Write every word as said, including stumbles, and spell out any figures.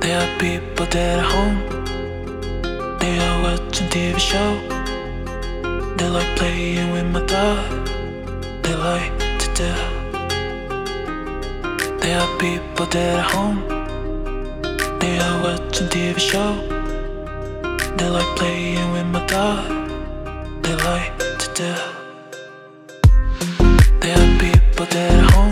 There are people that are home, they are watching T V show. They like playing with my dog, they like to do. There are people that are home, they are watching T V show. They like playing with my dog, they like to do. There are people that are home,